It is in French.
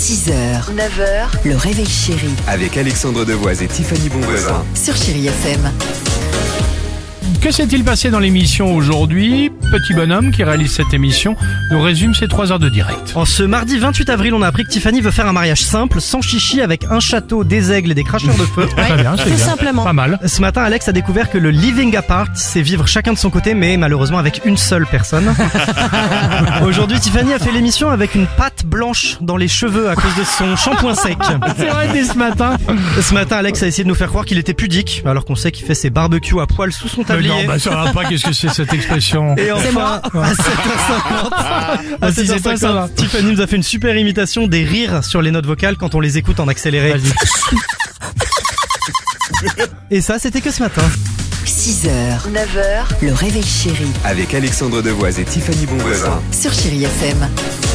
6h, 9h, le réveil chéri Avec Alexandre Devoise et Tiffany Bonvoisin. sur Chéri FM. Que s'est-il passé dans l'émission aujourd'hui? Petit bonhomme qui réalise cette émission nous résume ses 3 heures de direct. En ce mardi 28 avril, on a appris que Tiffany veut faire un mariage simple, sans chichi, avec un château, des aigles et des cracheurs de feu. Très bien, c'est tout bien. simplement. Pas mal. Ce matin, Alex a découvert que le living apart, c'est vivre chacun de son côté, mais malheureusement avec une seule personne. Aujourd'hui, Tiffany a fait l'émission avec une pâte blanche dans les cheveux à cause de son shampoing sec. C'est vrai, dès ce matin. Ce matin, Alex a essayé de nous faire croire qu'il était pudique, alors qu'on sait qu'il fait ses barbecues à poil sous son tablier. Non, ça va pas, qu'est-ce que c'est cette expression? Et enfin, à 7h50, Si c'est toi, ça va. Tiffany nous a fait une super imitation des rires sur les notes vocales quand on les écoute en accéléré. Vas-y. Et ça, c'était que ce matin. 6h, 9h, le réveil chéri Avec Alexandre Devoise et Tiffany Bonvoisin. sur Chéri FM.